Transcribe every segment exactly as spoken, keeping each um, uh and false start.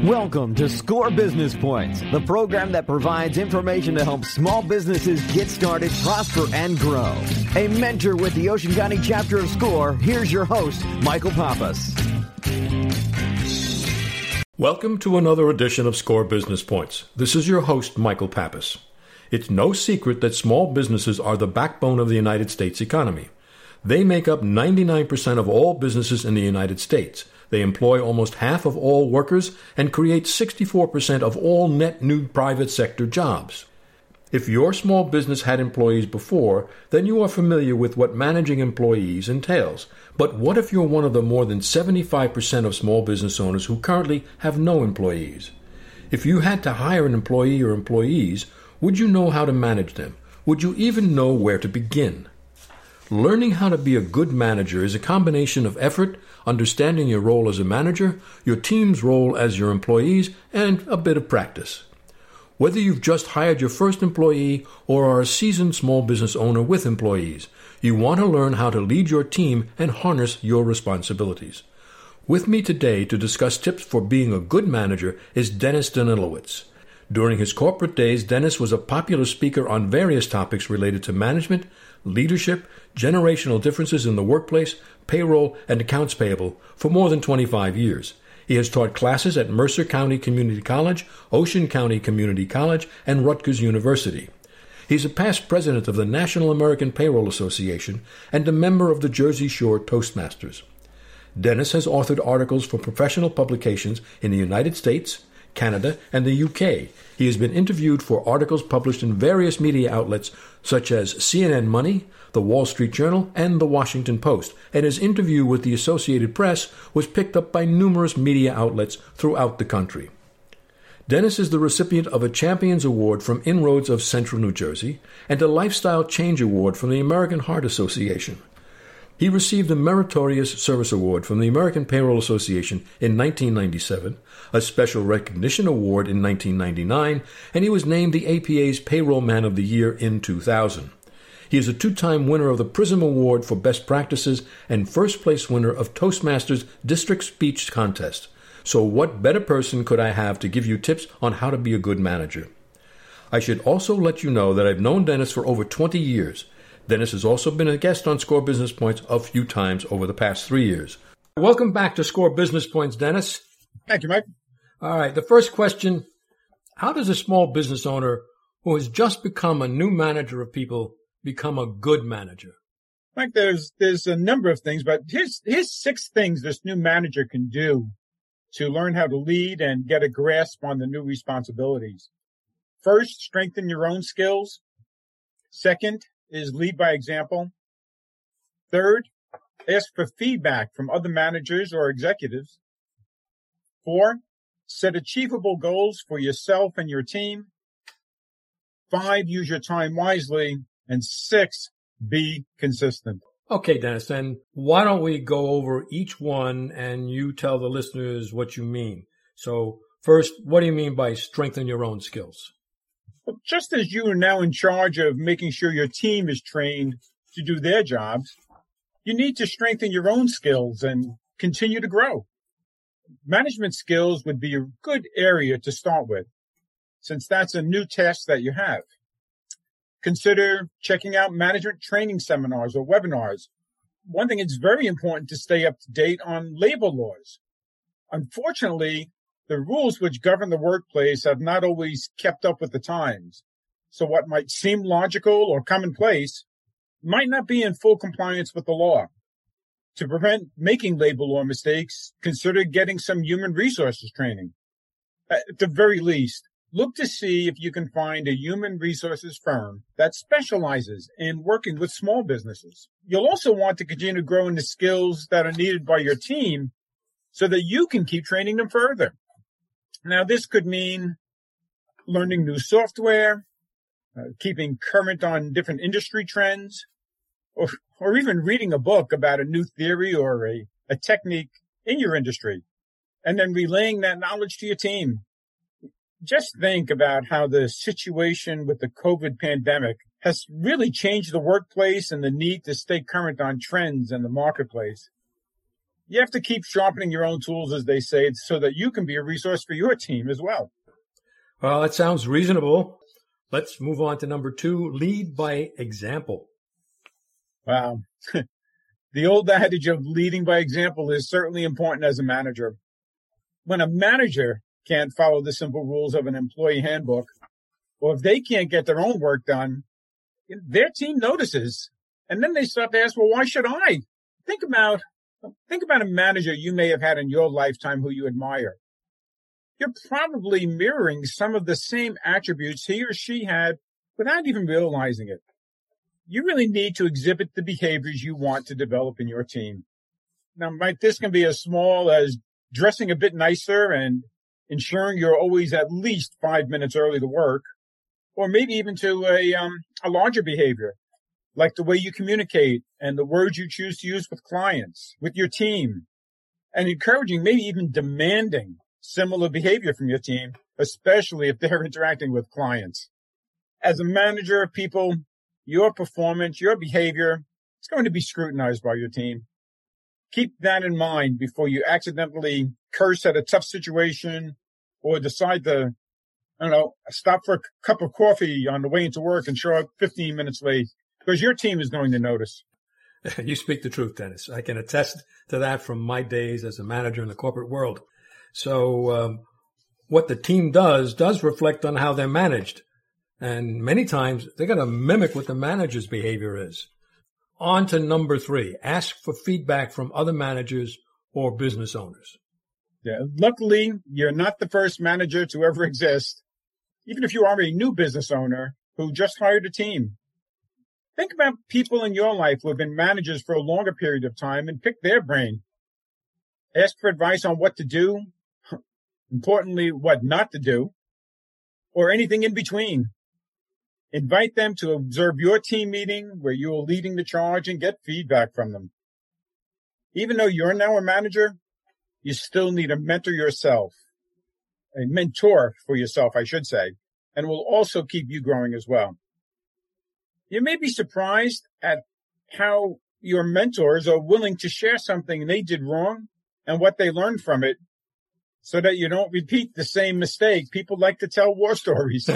Welcome to Score Business Points, the program that provides information to help small businesses get started, prosper, and grow. A mentor with the Ocean County chapter of Score, here's your host, Michael Pappas. Welcome to another edition of Score Business Points. This is your host, Michael Pappas. It's no secret that small businesses are the backbone of the United States economy. They make up ninety-nine percent of all businesses in the United States. They employ almost half of all workers and create sixty-four percent of all net new private sector jobs. If your small business had employees before, then you are familiar with what managing employees entails. But what if you're one of the more than seventy-five percent of small business owners who currently have no employees? If you had to hire an employee or employees, would you know how to manage them? Would you even know where to begin? Learning how to be a good manager is a combination of effort, understanding your role as a manager, your team's role as your employees, and a bit of practice. Whether you've just hired your first employee or are a seasoned small business owner with employees, you want to learn how to lead your team and harness your responsibilities. With me today to discuss tips for being a good manager is Dennis Danilowitz. During his corporate days, Dennis was a popular speaker on various topics related to management, leadership, generational differences in the workplace, payroll, and accounts payable for more than twenty-five years. He has taught classes at Mercer County Community College, Ocean County Community College, and Rutgers University. He's a past president of the National American Payroll Association and a member of the Jersey Shore Toastmasters. Dennis has authored articles for professional publications in the United States, Canada, and the U K. He has been interviewed for articles published in various media outlets such as C N N Money, The Wall Street Journal, and The Washington Post, and his interview with the Associated Press was picked up by numerous media outlets throughout the country. Dennis is the recipient of a Champions Award from Inroads of Central New Jersey and a Lifestyle Change Award from the American Heart Association. He received a Meritorious Service Award from the American Payroll Association in nineteen ninety-seven, a Special Recognition Award in nineteen ninety-nine, and he was named the A P A's Payroll Man of the Year in two thousand. He is a two-time winner of the PRISM Award for Best Practices and first-place winner of Toastmasters District Speech Contest. So what better person could I have to give you tips on how to be a good manager? I should also let you know that I've known Dennis for over twenty years. Dennis has also been a guest on Score Business Points a few times over the past three years. Welcome back to Score Business Points, Dennis. Thank you, Mike. All right, the first question, how does a small business owner who has just become a new manager of people become a good manager? Mike, there's there's a number of things, but here's, here's six things this new manager can do to learn how to lead and get a grasp on the new responsibilities. First, strengthen your own skills. Second, is lead by example. Third, ask for feedback from other managers or executives. Four, set achievable goals for yourself and your team. Five, use your time wisely. And six, be consistent. Okay, Dennis, then why don't we go over each one and you tell the listeners what you mean. So first, what do you mean by strengthen your own skills? Well, just as you are now in charge of making sure your team is trained to do their jobs, you need to strengthen your own skills and continue to grow. Management skills would be a good area to start with, since that's a new task that you have. Consider checking out management training seminars or webinars. One thing, it's very important to stay up to date on labor laws. Unfortunately, the rules which govern the workplace have not always kept up with the times. So what might seem logical or commonplace might not be in full compliance with the law. To prevent making labor law mistakes, consider getting some human resources training. At the very least, look to see if you can find a human resources firm that specializes in working with small businesses. You'll also want to continue to grow in the skills that are needed by your team so that you can keep training them further. Now, this could mean learning new software, uh, keeping current on different industry trends, or, or even reading a book about a new theory or a, a technique in your industry, and then relaying that knowledge to your team. Just think about how the situation with the COVID pandemic has really changed the workplace and the need to stay current on trends in the marketplace. You have to keep sharpening your own tools, as they say, so that you can be a resource for your team as well. Well, that sounds reasonable. Let's move on to number two, lead by example. Wow. The old adage of leading by example is certainly important as a manager. When a manager can't follow the simple rules of an employee handbook, or if they can't get their own work done, their team notices. And then they start to ask, well, why should I? Think about, think about a manager you may have had in your lifetime who you admire. You're probably mirroring some of the same attributes he or she had without even realizing it. You really need to exhibit the behaviors you want to develop in your team. Now, Mike, this can be as small as dressing a bit nicer and ensuring you're always at least five minutes early to work, or maybe even to a, um, a larger behavior, like the way you communicate and the words you choose to use with clients, with your team, and encouraging, maybe even demanding similar behavior from your team, especially if they're interacting with clients. As a manager of people, your performance, your behavior, it's going to be scrutinized by your team. Keep that in mind before you accidentally curse at a tough situation or decide to, I don't know, stop for a cup of coffee on the way into work and show up fifteen minutes late, because your team is going to notice. You speak the truth, Dennis. I can attest to that from my days as a manager in the corporate world. So um, what the team does does reflect on how they're managed. And many times they're going to mimic what the manager's behavior is. On to number three, ask for feedback from other managers or business owners. Yeah, luckily, you're not the first manager to ever exist. Even if you are a new business owner who just hired a team, think about people in your life who have been managers for a longer period of time and pick their brain. Ask for advice on what to do, importantly, what not to do, or anything in between. Invite them to observe your team meeting where you are leading the charge and get feedback from them. Even though you're now a manager, you still need a mentor yourself, a mentor for yourself, I should say, and will also keep you growing as well. You may be surprised at how your mentors are willing to share something they did wrong and what they learned from it so that you don't repeat the same mistake. People like to tell war stories.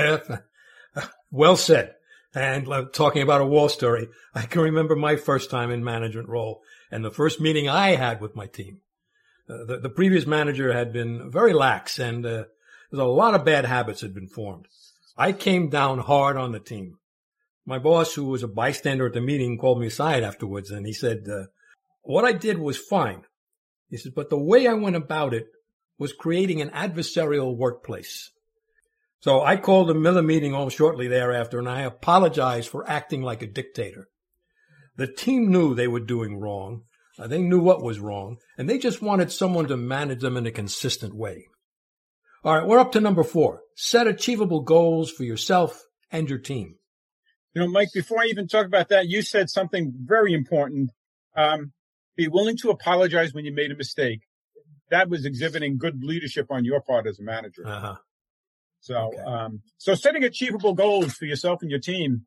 Well said. And uh, talking about a war story, I can remember my first time in management role and the first meeting I had with my team. Uh, the, the previous manager had been very lax, and uh, there's a lot of bad habits had been formed. I came down hard on the team. My boss, who was a bystander at the meeting, called me aside afterwards, and he said, uh, what I did was fine. He said, but the way I went about it was creating an adversarial workplace. So I called another meeting almost shortly thereafter, and I apologized for acting like a dictator. The team knew they were doing wrong. Uh, they knew what was wrong, and they just wanted someone to manage them in a consistent way. All right, we're up to number four. Set achievable goals for yourself and your team. You know, Mike, before I even talk about that, you said something very important. Um, be willing to apologize when you made a mistake. That was exhibiting good leadership on your part as a manager. Uh-huh. So, Okay. um, so setting achievable goals for yourself and your team.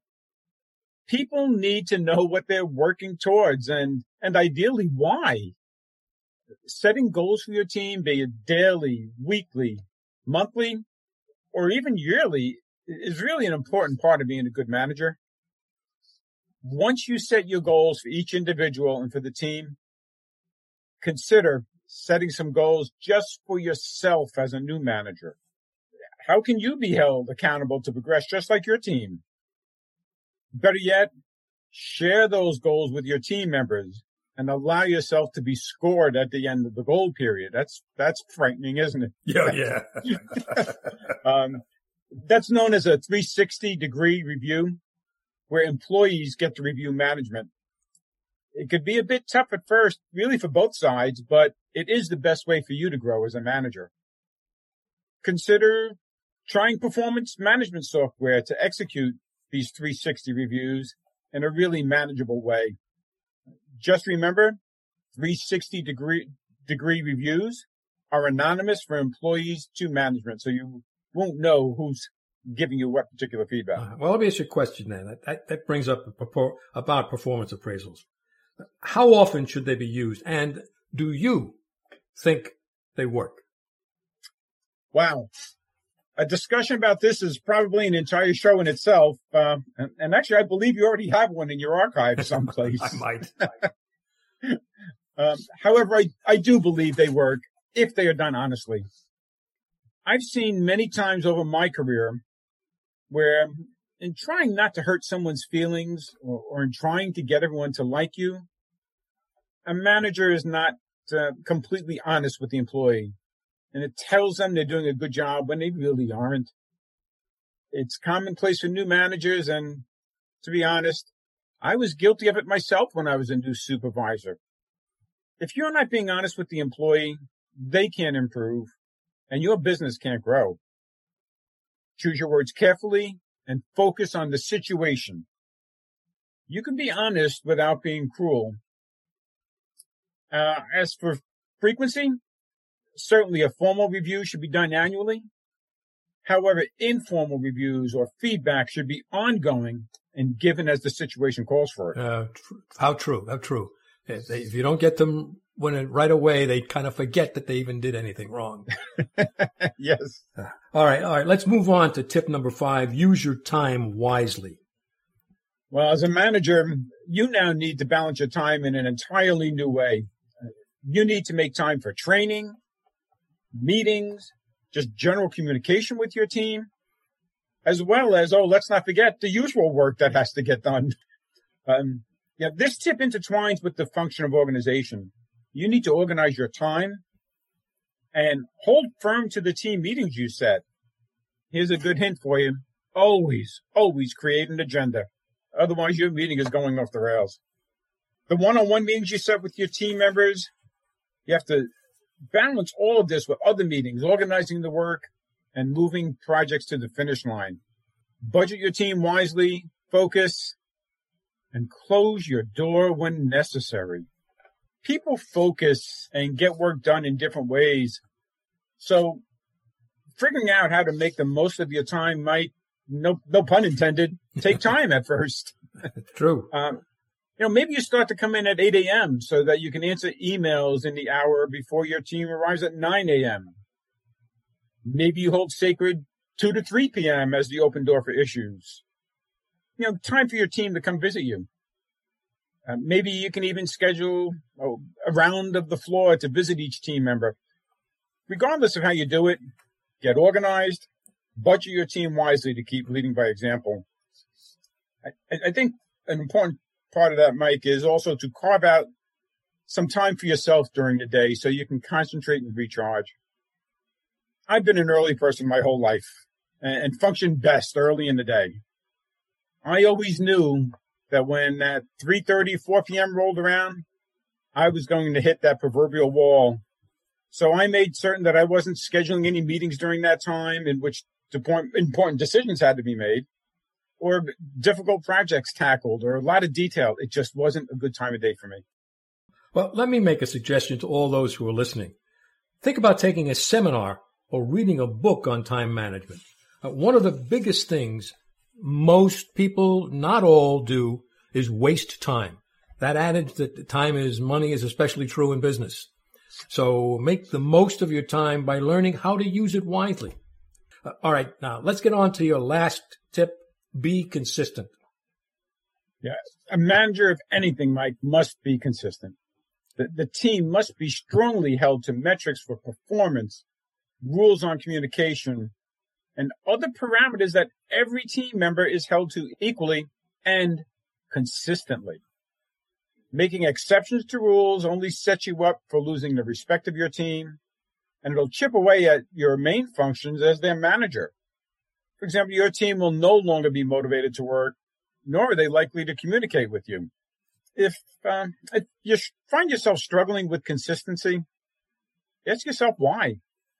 People need to know what they're working towards and, and ideally why. Setting goals for your team, be it daily, weekly, monthly, or even yearly, is really an important part of being a good manager. Once you set your goals for each individual and for the team, consider setting some goals just for yourself as a new manager. How can you be held accountable to progress just like your team? Better yet, share those goals with your team members and allow yourself to be scored at the end of the goal period. That's, that's frightening, isn't it? Yeah, yeah. um, that's known as a three sixty degree review, where employees get to review management. It could be a bit tough at first, really for both sides, but it is the best way for you to grow as a manager. Consider trying performance management software to execute these three sixty reviews in a really manageable way. Just remember, three sixty degree, degree reviews are anonymous for employees to management, so you won't know who's giving you what particular feedback. Uh, well, let me ask you a question then. That, that, that brings up a, about performance appraisals. How often should they be used? And do you think they work? Wow. A discussion about this is probably an entire show in itself. Uh, and, and actually, I believe you already have one in your archive someplace. I might. um, however, I, I do believe they work if they are done honestly. I've seen many times over my career where in trying not to hurt someone's feelings or, or in trying to get everyone to like you, a manager is not uh, completely honest with the employee. And it tells them they're doing a good job when they really aren't. It's commonplace for new managers, and to be honest, I was guilty of it myself when I was a new supervisor. If you're not being honest with the employee, they can't improve, and your business can't grow. Choose your words carefully and focus on the situation. You can be honest without being cruel. Uh, as for frequency, certainly a formal review should be done annually. However, informal reviews or feedback should be ongoing and given as the situation calls for it. Uh, tr- how true, how true. If, they, if you don't get them when it, right away, they kind of forget that they even did anything wrong. Yes. Uh, all right, all right. Let's move on to tip number five. Use your time wisely. Well, as a manager, you now need to balance your time in an entirely new way. You need to make time for training, meetings, just general communication with your team, as well as, oh, let's not forget the usual work that has to get done. Um, yeah, this tip intertwines with the function of organization. You need to organize your time and hold firm to the team meetings you set. Here's a good hint for you. Always, always create an agenda. Otherwise, your meeting is going off the rails. The one-on-one meetings you set with your team members, you have to balance all of this with other meetings, organizing the work, and moving projects to the finish line. Budget your team wisely, focus, and close your door when necessary. People focus and get work done in different ways. So figuring out how to make the most of your time might, no, no pun intended, take time at first. True. Um, You know, maybe you start to come in at eight a.m. so that you can answer emails in the hour before your team arrives at nine a.m. Maybe you hold sacred two to three p.m. as the open door for issues. You know, time for your team to come visit you. Uh, maybe you can even schedule oh, a round of the floor to visit each team member. Regardless of how you do it, get organized, budget your team wisely to keep leading by example. I, I think an important part of that, Mike, is also to carve out some time for yourself during the day so you can concentrate and recharge. I've been an early person my whole life and, and functioned best early in the day. I always knew that when that three thirty, four p.m. rolled around, I was going to hit that proverbial wall. So I made certain that I wasn't scheduling any meetings during that time in which important decisions had to be made, or difficult projects tackled, or a lot of detail. It just wasn't a good time of day for me. Well, let me make a suggestion to all those who are listening. Think about taking a seminar or reading a book on time management. Uh, one of the biggest things most people, not all, do is waste time. That adage that time is money is especially true in business. So make the most of your time by learning how to use it wisely. Uh, all right, now let's get on to your last tip. Be consistent. Yeah, a manager of anything, Mike, must be consistent. The, the team must be strongly held to metrics for performance, rules on communication, and other parameters that every team member is held to equally and consistently. Making exceptions to rules only sets you up for losing the respect of your team, and it'll chip away at your main functions as their manager. For example, your team will no longer be motivated to work, nor are they likely to communicate with you. If, um, if you find yourself struggling with consistency, ask yourself why.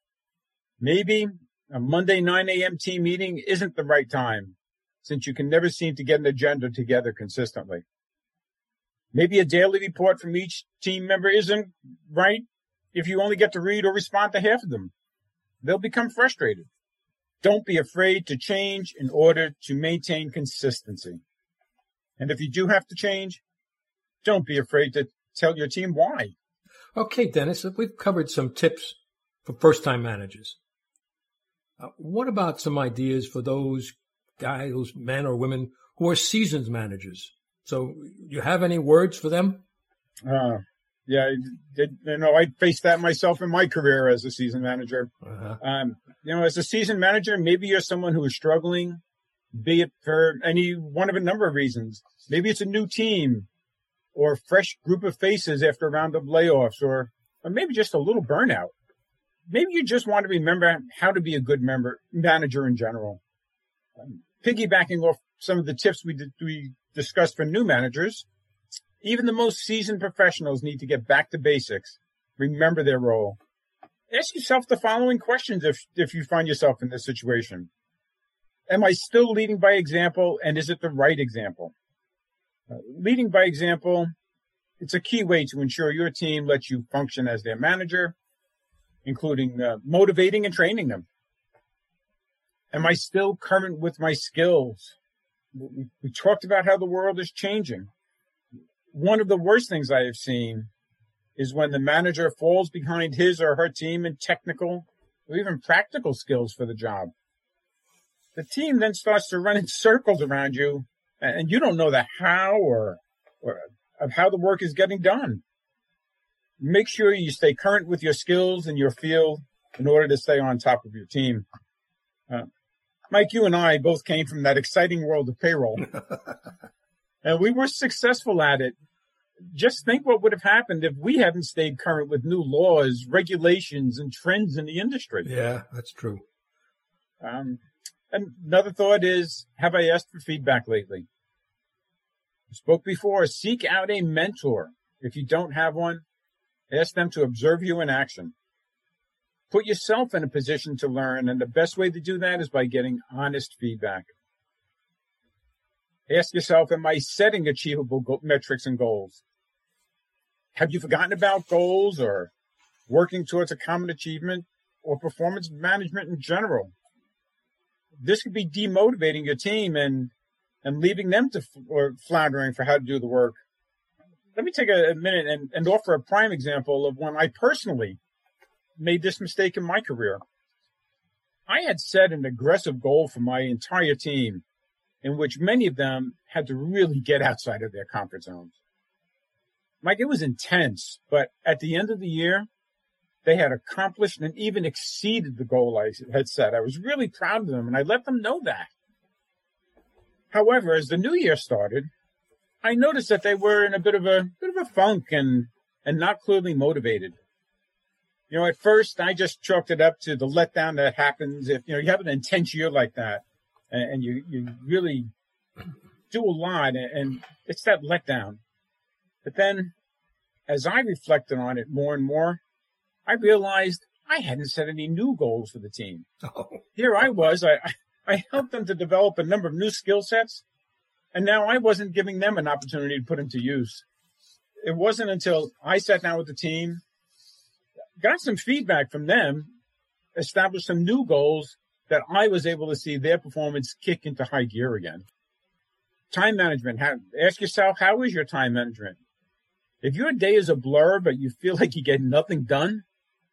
Maybe a Monday nine a.m. team meeting isn't the right time, since you can never seem to get an agenda together consistently. Maybe a daily report from each team member isn't right if you only get to read or respond to half of them. They'll become frustrated. Don't be afraid to change in order to maintain consistency. And if you do have to change, don't be afraid to tell your team why. Okay, Dennis, we've covered some tips for first-time managers. Uh, what about some ideas for those guys, those men or women who are seasoned managers? So you have any words for them? Uh, yeah, it, you know, I faced that myself in my career as a seasoned manager. Uh-huh. Um, you know, as a seasoned manager, maybe you're someone who is struggling, be it for any one of a number of reasons. Maybe it's a new team or a fresh group of faces after a round of layoffs, or, or maybe just a little burnout. Maybe you just want to remember how to be a good member, manager in general. Um, piggybacking off some of the tips we did, we discussed for new managers, even the most seasoned professionals need to get back to basics, remember their role. Ask yourself the following questions if, if you find yourself in this situation. Am I still leading by example, and is it the right example? Uh, leading by example, it's a key way to ensure your team lets you function as their manager, including uh, motivating and training them. Am I still current with my skills? We, we talked about how the world is changing. One of the worst things I have seen is when the manager falls behind his or her team in technical or even practical skills for the job. The team then starts to run in circles around you, and you don't know the how or, or of how the work is getting done. Make sure you stay current with your skills in your field in order to stay on top of your team. Uh, Mike, you and I both came from that exciting world of payroll, and we were successful at it. Just think what would have happened if we hadn't stayed current with new laws, regulations, and trends in the industry. Yeah, that's true. Um, and another thought is, have I asked for feedback lately? I spoke before, seek out a mentor. If you don't have one, ask them to observe you in action. Put yourself in a position to learn, and the best way to do that is by getting honest feedback. Ask yourself, am I setting achievable go- metrics and goals? Have you forgotten about goals or working towards a common achievement or performance management in general? This could be demotivating your team and, and leaving them to f- or floundering for how to do the work. Let me take a, a minute and, and offer a prime example of when I personally made this mistake in my career. I had set an aggressive goal for my entire team, in which many of them had to really get outside of their comfort zones. Mike, it was intense, but at the end of the year, they had accomplished and even exceeded the goal I had set. I was really proud of them, and I let them know that. However, as the new year started, I noticed that they were in a bit of a bit of a funk and and not clearly motivated. You know, at first, I just chalked it up to the letdown that happens if, you know, you have an intense year like that, and, and you, you really do a lot, and it's that letdown. But then, as I reflected on it more and more, I realized I hadn't set any new goals for the team. Oh. Here I was, I, I helped them to develop a number of new skill sets, and now I wasn't giving them an opportunity to put them to use. It wasn't until I sat down with the team, got some feedback from them, established some new goals, that I was able to see their performance kick into high gear again. Time management. How, ask yourself, how is your time management? If your day is a blur, but you feel like you get nothing done,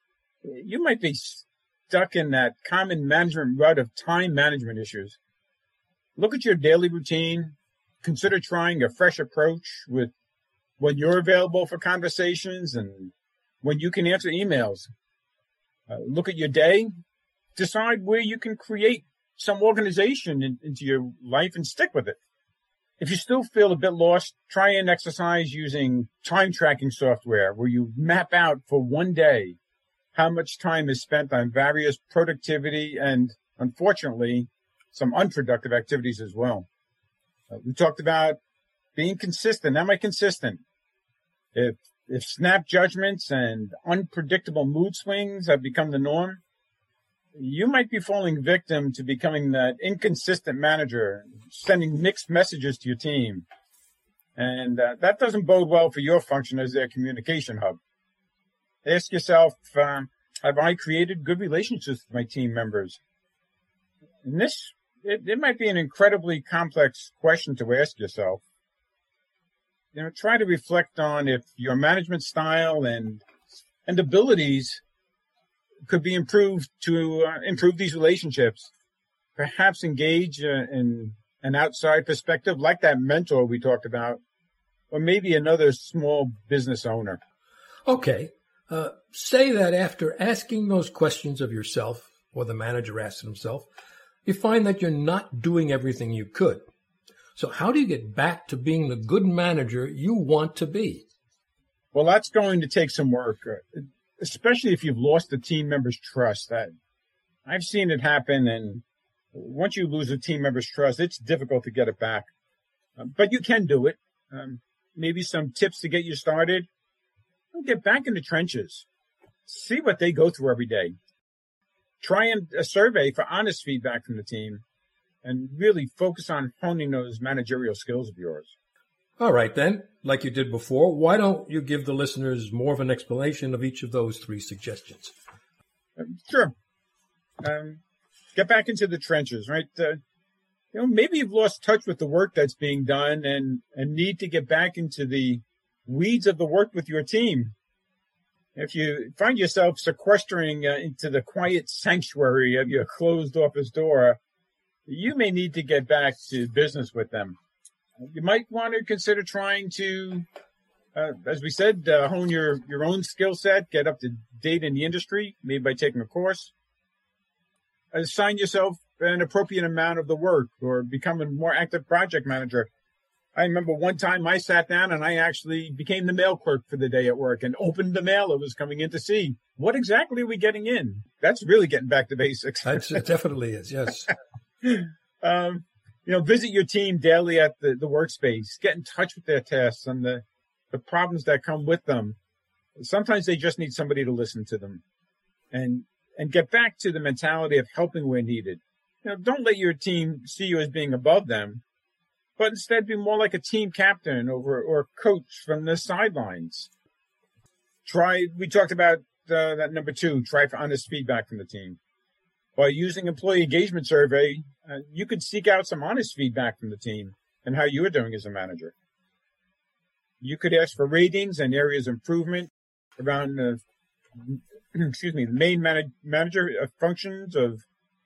you might be stuck in that common management rut of time management issues. Look at your daily routine. Consider trying a fresh approach with when you're available for conversations and when you can answer emails. Uh, look at your day. Decide where you can create some organization in, into your life and stick with it. If you still feel a bit lost, try an exercise using time tracking software where you map out for one day how much time is spent on various productivity and, unfortunately, some unproductive activities as well. Uh, we talked about being consistent. Am I consistent? If if snap judgments and unpredictable mood swings have become the norm, you might be falling victim to becoming that inconsistent manager, sending mixed messages to your team. And uh, that doesn't bode well for your function as their communication hub. Ask yourself, uh, have I created good relationships with my team members? And this, it, it might be an incredibly complex question to ask yourself. You know, try to reflect on if your management style and and abilities could be improved to uh, improve these relationships. Perhaps engage uh, in an outside perspective, like that mentor we talked about, or maybe another small business owner. Okay. Uh, say that after asking those questions of yourself, or the manager asks himself, you find that you're not doing everything you could. So how do you get back to being the good manager you want to be? Well, that's going to take some work, uh, especially if you've lost the team member's trust. That I've seen it happen, and once you lose a team member's trust, it's difficult to get it back. Uh, but you can do it. Um, maybe some tips to get you started. Get back in the trenches. See what they go through every day. Try and a survey for honest feedback from the team, and really focus on honing those managerial skills of yours. All right, then, like you did before, why don't you give the listeners more of an explanation of each of those three suggestions? Um, sure. Um, get back into the trenches, right? Uh, you know, maybe you've lost touch with the work that's being done and, and need to get back into the weeds of the work with your team. If you find yourself sequestering uh, into the quiet sanctuary of your closed office door, you may need to get back to business with them. You might want to consider trying to, uh, as we said, uh, hone your, your own skill set, get up to date in the industry, maybe by taking a course. Assign yourself an appropriate amount of the work, or become a more active project manager. I remember one time I sat down and I actually became the mail clerk for the day at work and opened the mail that was coming in to see what exactly are we getting in. That's really getting back to basics. That's, it definitely is, yes. um, you know, visit your team daily at the, the workspace. Get in touch with their tasks and the, the problems that come with them. Sometimes they just need somebody to listen to them. And and get back to the mentality of helping where needed. You know, don't let your team see you as being above them, but instead be more like a team captain over or coach from the sidelines. Try, we talked about uh, that number two, try for honest feedback from the team. By using employee engagement survey, uh, you could seek out some honest feedback from the team and how you are doing as a manager. You could ask for ratings and areas of improvement around, uh, excuse me, the main manage, manager uh, functions of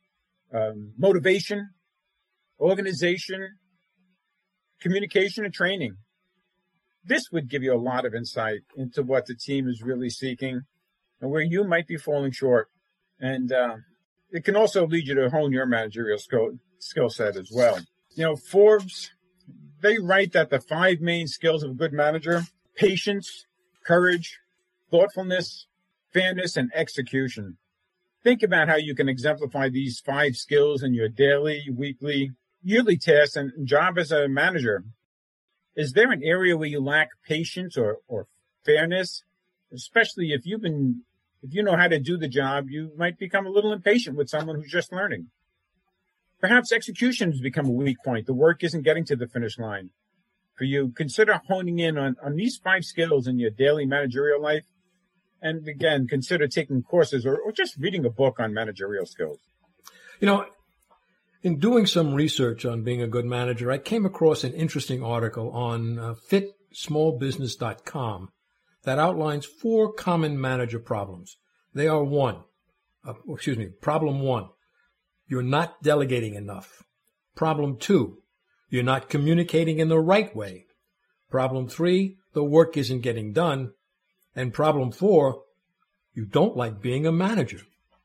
um, motivation, organization, communication, and training. This would give you a lot of insight into what the team is really seeking and where you might be falling short. And uh, it can also lead you to hone your managerial skill, skill set as well. You know, Forbes, they write that the five main skills of a good manager: patience, courage, thoughtfulness, fairness, and execution. Think about how you can exemplify these five skills in your daily, weekly, yearly tasks and job as a manager. Is there an area where you lack patience or, or fairness? Especially if you've been, if you know how to do the job, you might become a little impatient with someone who's just learning. Perhaps execution has become a weak point. The work isn't getting to the finish line. For you, consider honing in on, on these five skills in your daily managerial life. And again, consider taking courses or, or just reading a book on managerial skills. You know, in doing some research on being a good manager, I came across an interesting article on uh, fit small business dot com that outlines four common manager problems. They are one, uh, excuse me, problem one, you're not delegating enough. Problem two, you're not communicating in the right way. Problem three, the work isn't getting done. And problem four, you don't like being a manager.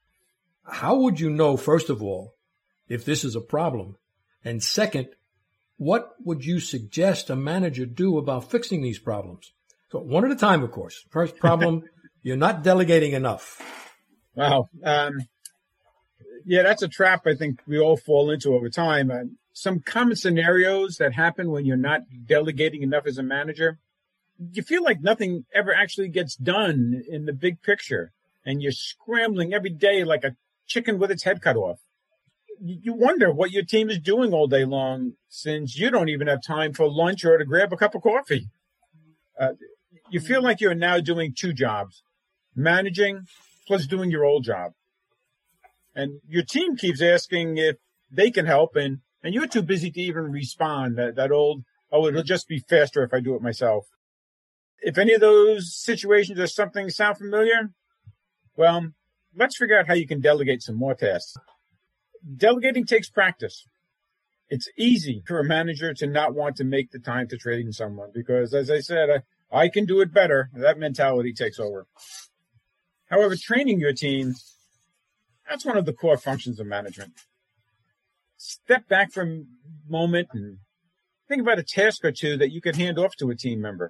How would you know, first of all, if this is a problem? And second, what would you suggest a manager do about fixing these problems? So one at a time, of course. First problem, you're not delegating enough. Wow. Um, yeah, that's a trap I think we all fall into over time. Uh, some common scenarios that happen when you're not delegating enough as a manager. You feel like nothing ever actually gets done in the big picture, and you're scrambling every day like a chicken with its head cut off. You wonder what your team is doing all day long, since you don't even have time for lunch or to grab a cup of coffee. Uh, you feel like you're now doing two jobs, managing plus doing your old job. And your team keeps asking if they can help, and, and you're too busy to even respond. That, that old, oh, it'll just be faster if I do it myself. If any of those situations or something sound familiar, well, let's figure out how you can delegate some more tasks. Delegating takes practice. It's easy for a manager to not want to make the time to train someone because, as I said, I, I can do it better. That mentality takes over. However, training your team, that's one of the core functions of management. Step back for a moment and think about a task or two that you could hand off to a team member.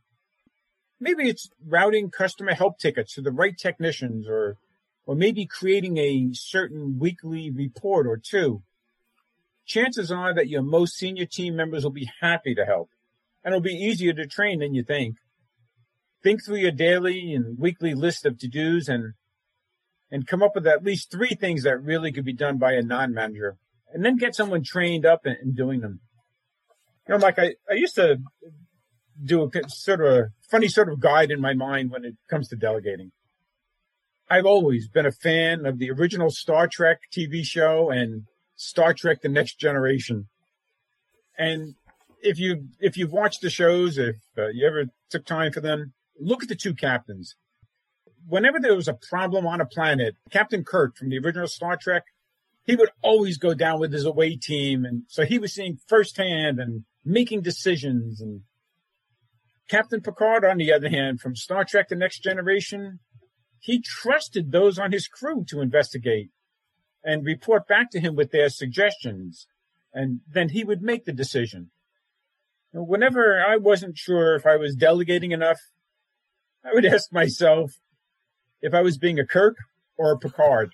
Maybe it's routing customer help tickets to the right technicians, or or maybe creating a certain weekly report or two. Chances are that your most senior team members will be happy to help, and it'll be easier to train than you think. Think through your daily and weekly list of to-dos and and come up with at least three things that really could be done by a non-manager, and then get someone trained up in, in doing them. You know, Mike, I, I used to do a sort of a funny sort of guide in my mind when it comes to delegating. I've always been a fan of the original Star Trek T V show and Star Trek The Next Generation. And if you, if you've watched the shows, if uh, you ever took time for them, look at the two captains. Whenever there was a problem on a planet, Captain Kirk from the original Star Trek, he would always go down with his away team. And so he was seeing firsthand and making decisions. And Captain Picard, on the other hand, from Star Trek The Next Generation, he trusted those on his crew to investigate and report back to him with their suggestions. And then he would make the decision. Whenever I wasn't sure if I was delegating enough, I would ask myself if I was being a Kirk or a Picard.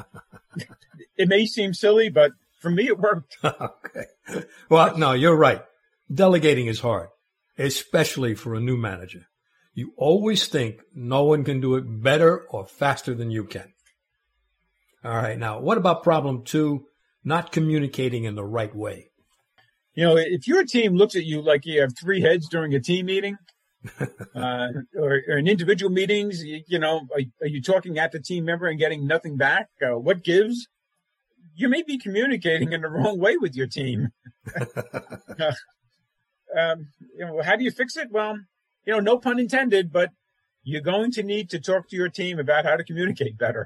It may seem silly, but for me, it worked. Okay. Well, no, you're right. Delegating is hard, especially for a new manager. You always think no one can do it better or faster than you can. All right. Now, what about problem two? Not communicating in the right way. You know, if your team looks at you like you have three heads during a team meeting, uh, or, or in individual meetings, you, you know, are, are you talking at the team member and getting nothing back? Uh, what gives? You may be communicating in the wrong way with your team. uh, um, you know, how do you fix it? Well, you know, no pun intended, but you're going to need to talk to your team about how to communicate better.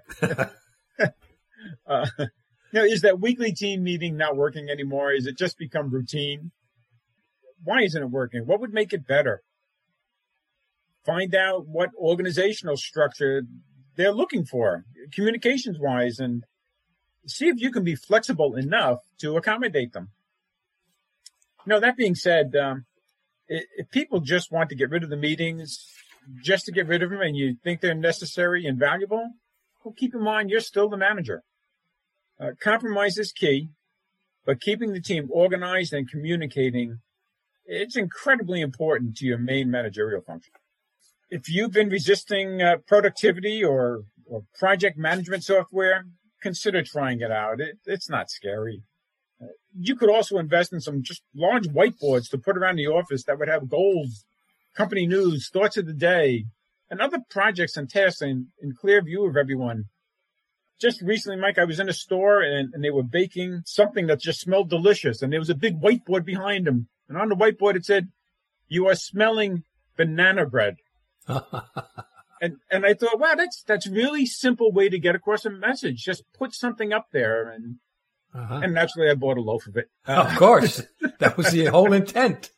uh, you know, is that weekly team meeting not working anymore? Is it just become routine? Why isn't it working? What would make it better? Find out what organizational structure they're looking for, communications-wise, and see if you can be flexible enough to accommodate them. You know, that being said, um, if people just want to get rid of the meetings, just to get rid of them, and you think they're necessary and valuable, well, keep in mind you're still the manager. Uh, compromise is key, but keeping the team organized and communicating, it's incredibly important to your main managerial function. If you've been resisting uh, productivity or, or project management software, consider trying it out. It, it's not scary. Uh, you could also invest in some just large whiteboards to put around the office that would have goals, company news, thoughts of the day, and other projects and tasks in, in clear view of everyone. Just recently, Mike, I was in a store and, and they were baking something that just smelled delicious. And there was a big whiteboard behind them. And on the whiteboard, it said, "You are smelling banana bread." and and I thought, wow, that's that's really simple way to get across a message. Just put something up there. And uh-huh. and naturally, I bought a loaf of it. Uh, of course. That was the whole intent.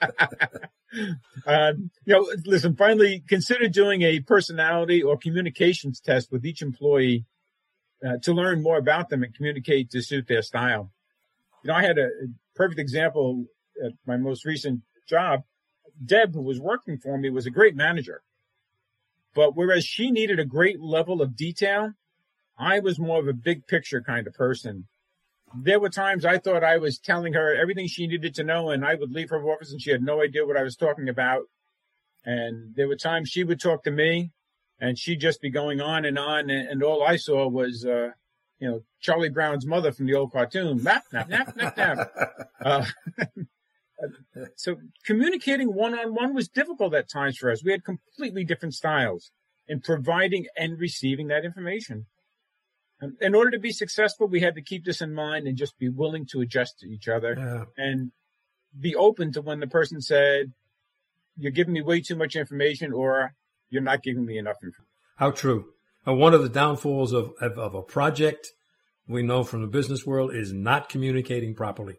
uh, you know, listen, finally, consider doing a personality or communications test with each employee Uh, to learn more about them and communicate to suit their style. You know, I had a, a perfect example at my most recent job. Deb, who was working for me, was a great manager. But whereas she needed a great level of detail, I was more of a big picture kind of person. There were times I thought I was telling her everything she needed to know, and I would leave her office and she had no idea what I was talking about. And there were times she would talk to me, and she'd just be going on and on, and, and all I saw was, uh, you know, Charlie Brown's mother from the old cartoon. Nap, nap, nap, nap, nap. Uh, so communicating one-on-one was difficult at times for us. We had completely different styles in providing and receiving that information. And in order to be successful, we had to keep this in mind and just be willing to adjust to each other yeah. and be open to when the person said, you're giving me way too much information or you're not giving me enough information. How true. And one of the downfalls of, of, of a project, we know from the business world, is not communicating properly.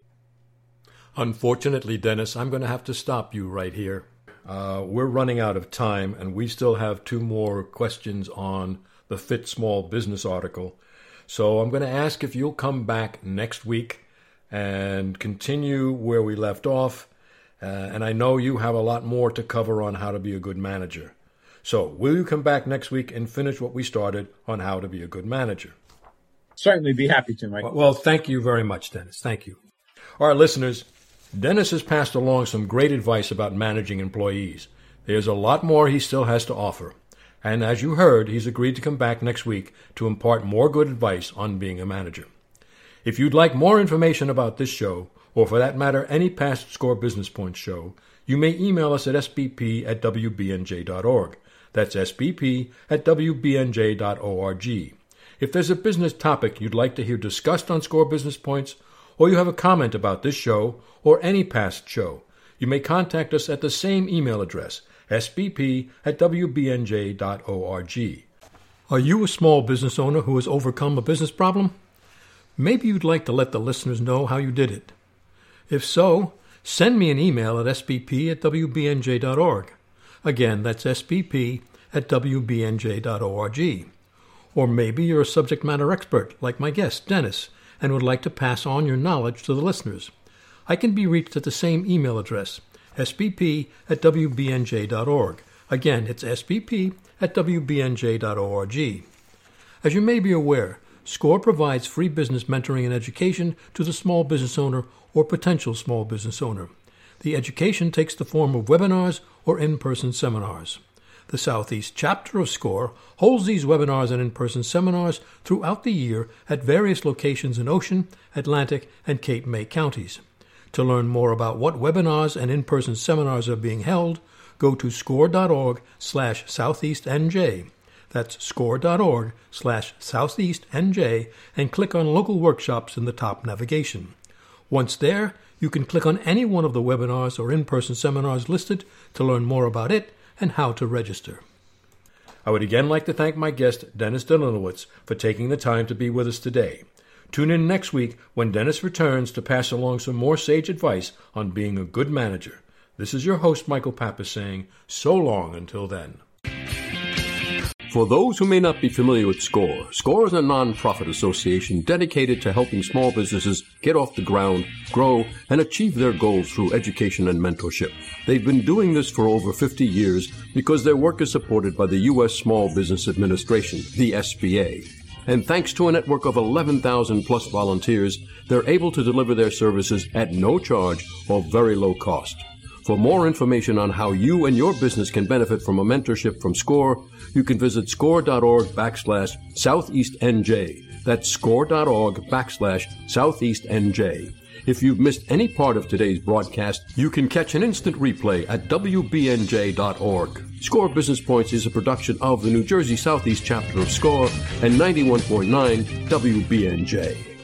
Unfortunately, Dennis, I'm going to have to stop you right here. Uh, we're running out of time, and we still have two more questions on the Fit Small Business article. So I'm going to ask if you'll come back next week and continue where we left off. Uh, and I know you have a lot more to cover on how to be a good manager. So will you come back next week and finish what we started on how to be a good manager? Certainly be happy to, Mike. Well, thank you very much, Dennis. Thank you. All right, listeners, Dennis has passed along some great advice about managing employees. There's a lot more he still has to offer. And as you heard, he's agreed to come back next week to impart more good advice on being a manager. If you'd like more information about this show, or for that matter, any past Score Business Points show, you may email us at s b p at w b n j dot org. That's s b p at w b n j dot org. If there's a business topic you'd like to hear discussed on Score Business Points, or you have a comment about this show or any past show, you may contact us at the same email address, s b p at w b n j dot org. Are you a small business owner who has overcome a business problem? Maybe you'd like to let the listeners know how you did it. If so, send me an email at s b p at w b n j dot org. Again, that's s b p at w b n j dot org. Or maybe you're a subject matter expert, like my guest, Dennis, and would like to pass on your knowledge to the listeners. I can be reached at the same email address, s b p at w b n j dot org. Again, it's s b p at w b n j dot org. As you may be aware, SCORE provides free business mentoring and education to the small business owner or potential small business owner. The education takes the form of webinars or in-person seminars. The Southeast chapter of SCORE holds these webinars and in-person seminars throughout the year at various locations in Ocean, Atlantic, and Cape May counties. To learn more about what webinars and in-person seminars are being held, go to score.org slash southeastnj. That's score.org slash southeastnj and click on local workshops in the top navigation. Once there, you can click on any one of the webinars or in-person seminars listed to learn more about it and how to register. I would again like to thank my guest, Dennis Dalinowitz, for taking the time to be with us today. Tune in next week when Dennis returns to pass along some more sage advice on being a good manager. This is your host, Michael Pappas, saying so long until then. For those who may not be familiar with SCORE, SCORE is a non-profit association dedicated to helping small businesses get off the ground, grow, and achieve their goals through education and mentorship. They've been doing this for over fifty years because their work is supported by the U S Small Business Administration, the S B A. And thanks to a network of eleven thousand plus volunteers, they're able to deliver their services at no charge or very low cost. For more information on how you and your business can benefit from a mentorship from SCORE, you can visit score.org backslash southeastnj. That's score.org backslash southeastnj. If you've missed any part of today's broadcast, you can catch an instant replay at w b n j dot org. SCORE Business Points is a production of the New Jersey Southeast chapter of SCORE and ninety-one point nine W B N J.